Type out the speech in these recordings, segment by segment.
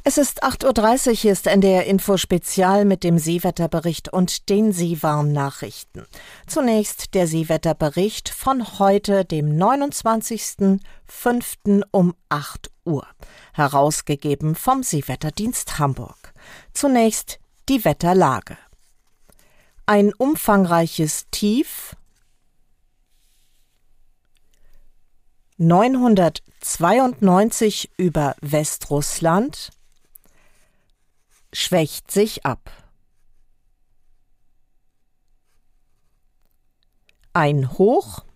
Es ist 8:30 Uhr, hier ist NDR Info Spezial mit dem Seewetterbericht und den Seewarn-Nachrichten. Zunächst der Seewetterbericht von heute, dem 29.05. um 8 Uhr, herausgegeben vom Seewetterdienst Hamburg. Zunächst die Wetterlage. Ein umfangreiches Tief 992 über Westrussland schwächt sich ab. Ein Hoch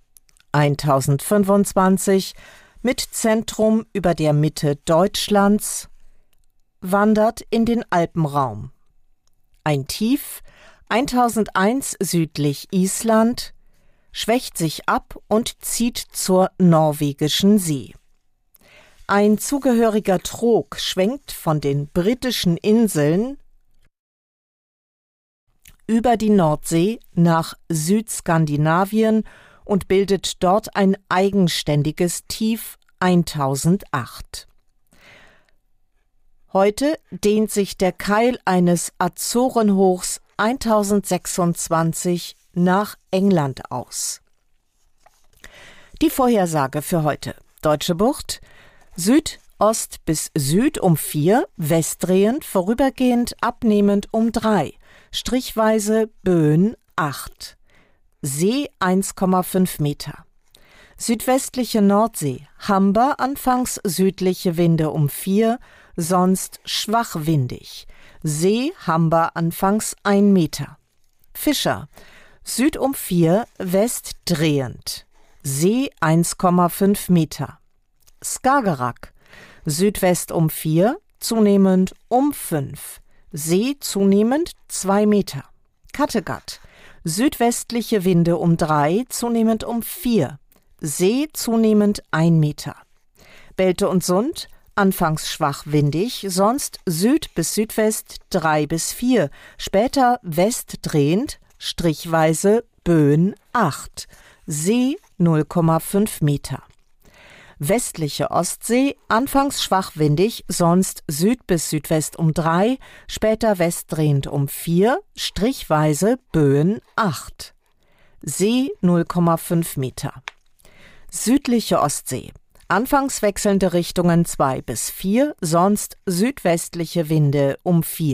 1025 mit Zentrum über der Mitte Deutschlands wandert in den Alpenraum. Ein Tief 1001 südlich Island schwächt sich ab und zieht zur norwegischen See. Ein zugehöriger Trog schwenkt von den britischen Inseln über die Nordsee nach Südskandinavien und bildet dort ein eigenständiges Tief 1008. Heute dehnt sich der Keil eines Azorenhochs 1026 nach England aus. Die Vorhersage für heute. Deutsche Bucht, Südost bis Süd um 4, westdrehend, vorübergehend, abnehmend um 3, strichweise Böen 8, See 1,5 Meter. Südwestliche Nordsee, Humber anfangs südliche Winde um 4, sonst schwach windig, See Humber anfangs 1 Meter. Fischer, Süd um 4, West drehend, See 1,5 Meter. Skagerrak, Südwest um 4, zunehmend um 5, See zunehmend 2 Meter. Kattegat, südwestliche Winde um 3, zunehmend um 4, See zunehmend 1 Meter. Belte und Sund, anfangs schwach windig, sonst Süd bis Südwest 3 bis 4, später westdrehend, strichweise Böen 8, See 0,5 Meter. Westliche Ostsee, anfangs schwach windig, sonst Süd bis Südwest um 3, später westdrehend um 4, strichweise Böen 8, See 0,5 Meter. Südliche Ostsee, anfangs wechselnde Richtungen 2 bis 4, sonst südwestliche Winde um 4.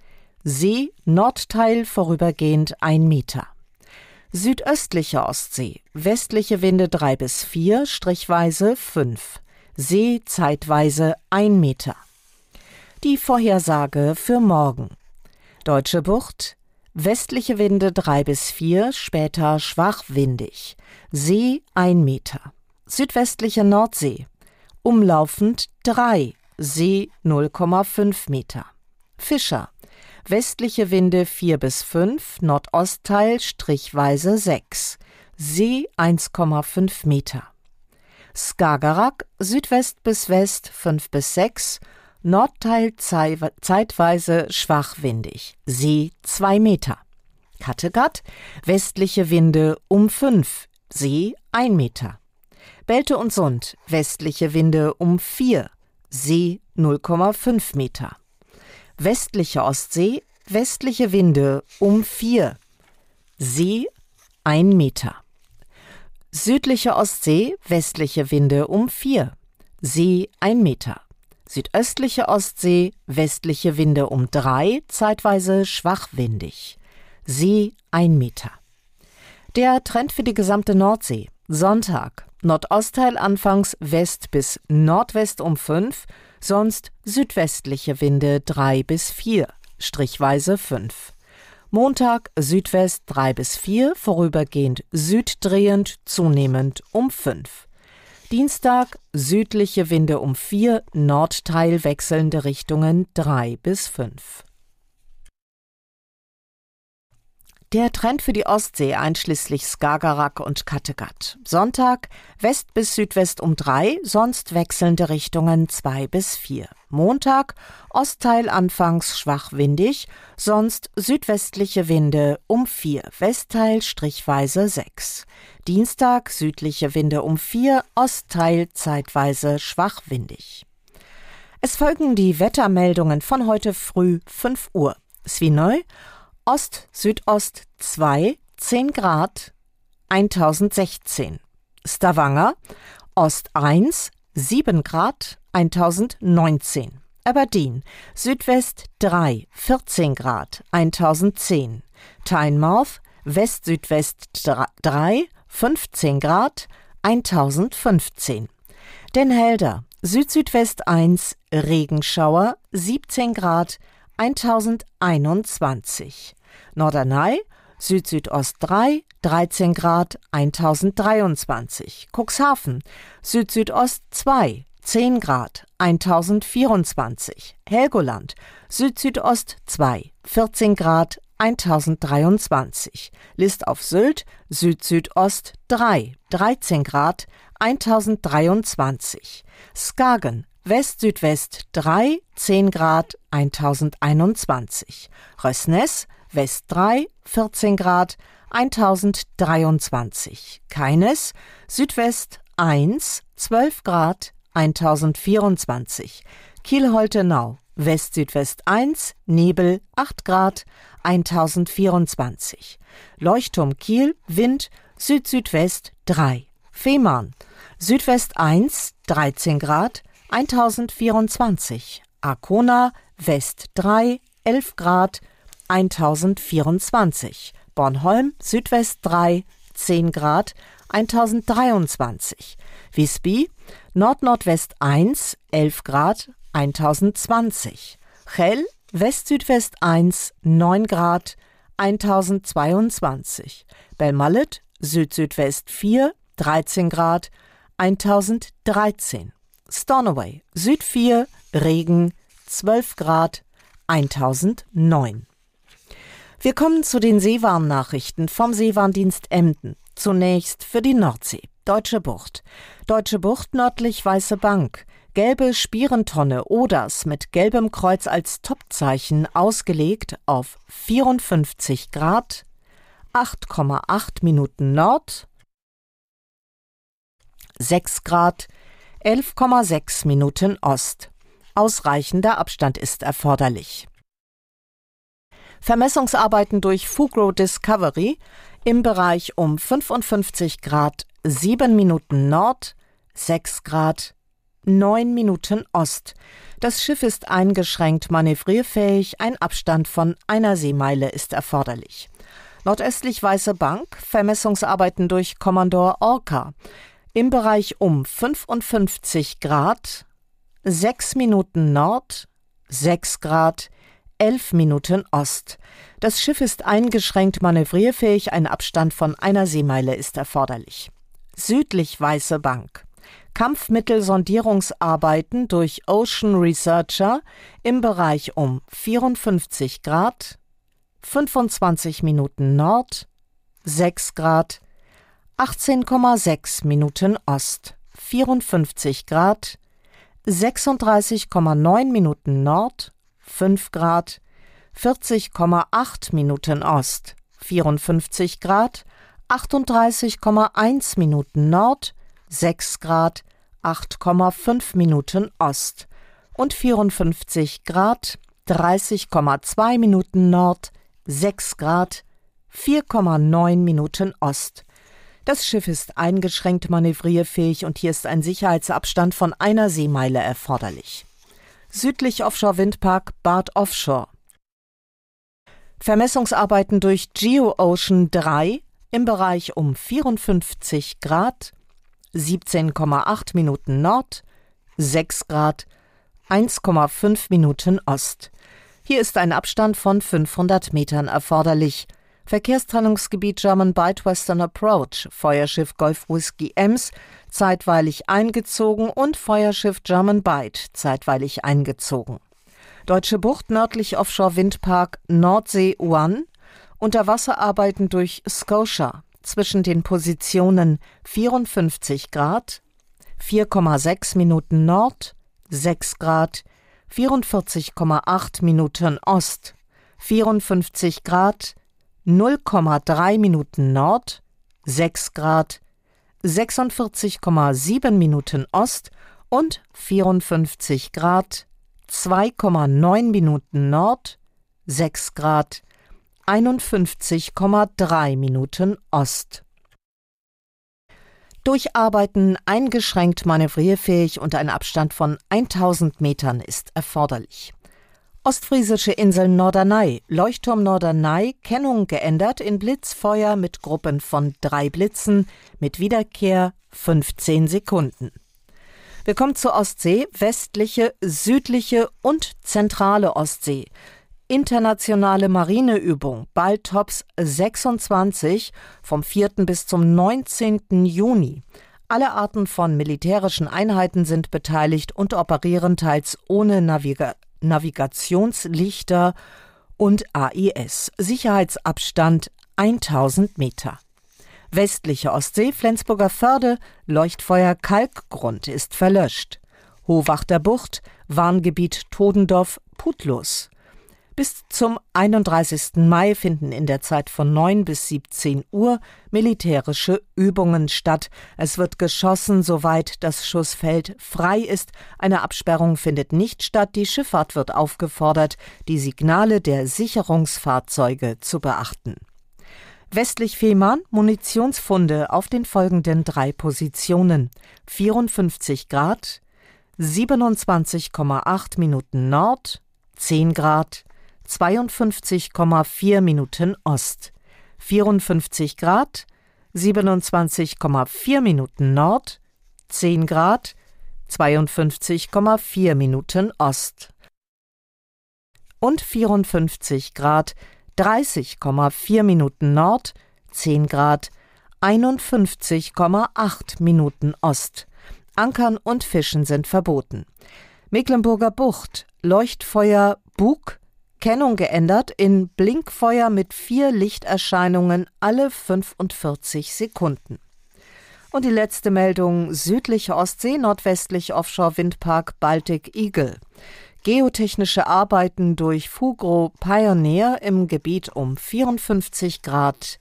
See, Nordteil vorübergehend 1 Meter. Südöstliche Ostsee, westliche Winde 3 bis 4, strichweise 5. See zeitweise 1 Meter. Die Vorhersage für morgen. Deutsche Bucht, westliche Winde 3 bis 4, später schwach windig. See 1 Meter. Südwestliche Nordsee, umlaufend 3, See 0,5 Meter. Fischer, westliche Winde 4 bis 5, Nordostteil strichweise 6, See 1,5 Meter. Skagerrak, Südwest bis West 5 bis 6, Nordteil zeitweise schwach windig, See 2 Meter. Kattegat, westliche Winde um 5, See 1 Meter. Belte und Sund, westliche Winde um 4, See 0,5 Meter. Westliche Ostsee, westliche Winde um 4, See 1 Meter. Südliche Ostsee, westliche Winde um 4, See 1 Meter. Südöstliche Ostsee, westliche Winde um 3, zeitweise schwach windig, See 1 Meter. Der Trend für die gesamte Nordsee. Sonntag, Nordostteil anfangs West bis Nordwest um 5, sonst südwestliche Winde 3 bis 4, strichweise 5. Montag Südwest 3 bis 4, vorübergehend süddrehend, zunehmend um 5. Dienstag südliche Winde um 4, Nordteil wechselnde Richtungen 3 bis 5. Der Trend für die Ostsee einschließlich Skagerrak und Kattegat. Sonntag West bis Südwest um 3, sonst wechselnde Richtungen 2 bis 4. Montag Ostteil anfangs schwach windig, sonst südwestliche Winde um 4, Westteil strichweise 6. Dienstag südliche Winde um 4, Ostteil zeitweise schwach windig. Es folgen die Wettermeldungen von heute früh 5 Uhr. Svinøy, Ost-Südost 2, 10 Grad, 1016. Stavanger, Ost 1, 7 Grad, 1019. Aberdeen, Südwest 3, 14 Grad, 1010. Tynemouth, West-Südwest 3, 15 Grad, 1015. Den Helder, Süd-Südwest 1, Regenschauer, 17 Grad, 1021. Norderney, Süd-Südost 3, 13 Grad, 1023. Cuxhaven, Süd-Südost 2, 10 Grad, 1024. Helgoland, Süd-Südost 2, 14 Grad, 1023. List auf Sylt, Süd-Südost 3, 13 Grad, 1023. Skagen, West-Südwest 3, 10 Grad, 1021. Røsnes, West 3, 14 Grad, 1023. Keines, Südwest 1, 12 Grad, 1024. Kiel-Holtenau, West-Südwest 1, Nebel 8 Grad, 1024. Leuchtturm Kiel, Wind Süd-Südwest 3. Fehmarn, Südwest 1, 13 Grad, 1024. Arkona, West 3, 11 Grad, 1024. Bornholm, Südwest 3, 10 Grad, 1023. Visby, Nord-Nordwest 1, 11 Grad, 1020. Chell, West-Südwest 1, 9 Grad, 1022. Belmallet, Süd-Südwest 4, 13 Grad, 1013. Stornoway, Süd 4, Regen, 12 Grad, 1009. Wir kommen zu den Seewarnnachrichten vom Seewarndienst Emden. Zunächst für die Nordsee. Deutsche Bucht. Deutsche Bucht nördlich Weiße Bank. Gelbe Spierentonne Oders mit gelbem Kreuz als Topzeichen ausgelegt auf 54 Grad, 8,8 Minuten Nord, 6 Grad, 11,6 Minuten Ost. Ausreichender Abstand ist erforderlich. Vermessungsarbeiten durch Fugro Discovery im Bereich um 55 Grad, 7 Minuten Nord, 6 Grad, 9 Minuten Ost. Das Schiff ist eingeschränkt manövrierfähig, ein Abstand von einer Seemeile ist erforderlich. Nordöstlich Weiße Bank, Vermessungsarbeiten durch Commodore Orca. Im Bereich um 55 Grad, 6 Minuten Nord, 6 Grad, 11 Minuten Ost. Das Schiff ist eingeschränkt manövrierfähig, ein Abstand von einer Seemeile ist erforderlich. Südlich Weiße Bank. Kampfmittelsondierungsarbeiten durch Ocean Researcher im Bereich um 54 Grad, 25 Minuten Nord, 6 Grad, 18,6 Minuten Ost, 54 Grad, 36,9 Minuten Nord, 5 Grad, 40,8 Minuten Ost, 54 Grad, 38,1 Minuten Nord, 6 Grad, 8,5 Minuten Ost und 54 Grad, 30,2 Minuten Nord, 6 Grad, 4,9 Minuten Ost. Das Schiff ist eingeschränkt manövrierfähig und hier ist ein Sicherheitsabstand von einer Seemeile erforderlich. Südlich Offshore-Windpark Bad Offshore. Vermessungsarbeiten durch GeoOcean 3 im Bereich um 54 Grad, 17,8 Minuten Nord, 6 Grad, 1,5 Minuten Ost. Hier ist ein Abstand von 500 Metern erforderlich. Verkehrstrennungsgebiet German Bight Western Approach, Feuerschiff Golf Whisky Ems, zeitweilig eingezogen und Feuerschiff German Bight, zeitweilig eingezogen. Deutsche Bucht nördlich Offshore-Windpark Nordsee One, Unterwasserarbeiten durch Scotia, zwischen den Positionen 54 Grad, 4,6 Minuten Nord, 6 Grad, 44,8 Minuten Ost, 54 Grad, 0,3 Minuten Nord, 6 Grad, 46,7 Minuten Ost und 54 Grad, 2,9 Minuten Nord, 6 Grad, 51,3 Minuten Ost. Durcharbeiten eingeschränkt manövrierfähig und ein Abstand von 1000 Metern ist erforderlich. Ostfriesische Insel Norderney, Leuchtturm Norderney, Kennung geändert in Blitzfeuer mit Gruppen von 3 Blitzen, mit Wiederkehr 15 Sekunden. Wir kommen zur Ostsee, westliche, südliche und zentrale Ostsee. Internationale Marineübung, Baltops 26 vom 4. bis zum 19. Juni. Alle Arten von militärischen Einheiten sind beteiligt und operieren teils ohne Navigationslichter und AIS. Sicherheitsabstand 1000 Meter. Westliche Ostsee, Flensburger Förde, Leuchtfeuer Kalkgrund ist verlöscht. Hohwachter Bucht, Warngebiet Todendorf, Putlus. Bis zum 31. Mai finden in der Zeit von 9 bis 17 Uhr militärische Übungen statt. Es wird geschossen, soweit das Schussfeld frei ist. Eine Absperrung findet nicht statt. Die Schifffahrt wird aufgefordert, die Signale der Sicherungsfahrzeuge zu beachten. Westlich Fehmarn, Munitionsfunde auf den folgenden 3 Positionen. 54 Grad, 27,8 Minuten Nord, 10 Grad, 52,4 Minuten Ost. 54 Grad, 27,4 Minuten Nord, 10 Grad, 52,4 Minuten Ost. Und 54 Grad, 30,4 Minuten Nord, 10 Grad, 51,8 Minuten Ost. Ankern und Fischen sind verboten. Mecklenburger Bucht, Leuchtfeuer Bug, Kennung geändert in Blinkfeuer mit 4 Lichterscheinungen alle 45 Sekunden. Und die letzte Meldung, südliche Ostsee, nordwestlich Offshore-Windpark Baltic Eagle. Geotechnische Arbeiten durch Fugro Pioneer im Gebiet um 54 Grad,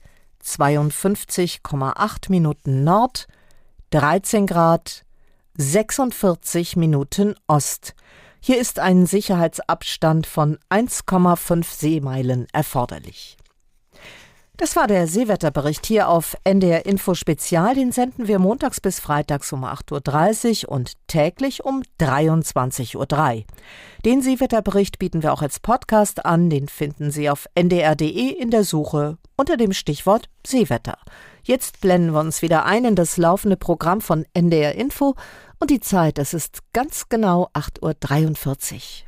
52,8 Minuten Nord, 13 Grad, 46 Minuten Ost. Hier ist ein Sicherheitsabstand von 1,5 Seemeilen erforderlich. Das war der Seewetterbericht hier auf NDR Info Spezial. Den senden wir montags bis freitags um 8.30 Uhr und täglich um 23.03 Uhr. Den Seewetterbericht bieten wir auch als Podcast an. Den finden Sie auf ndr.de in der Suche unter dem Stichwort Seewetter. Jetzt blenden wir uns wieder ein in das laufende Programm von NDR Info und die Zeit, das ist ganz genau 8.43 Uhr.